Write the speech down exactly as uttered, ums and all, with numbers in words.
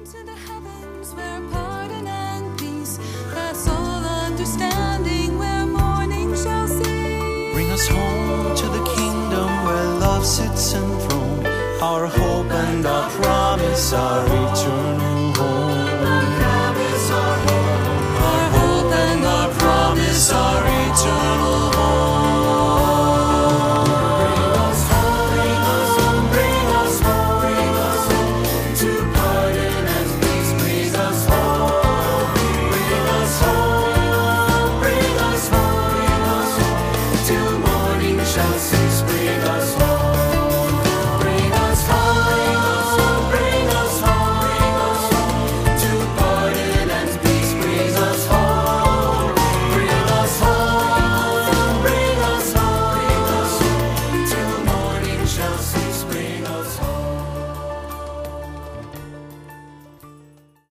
to the heavens where pardon and peace pass all understanding, where morning shall cease. Bring us home to the kingdom where love sits enthroned. Our hope and our promise are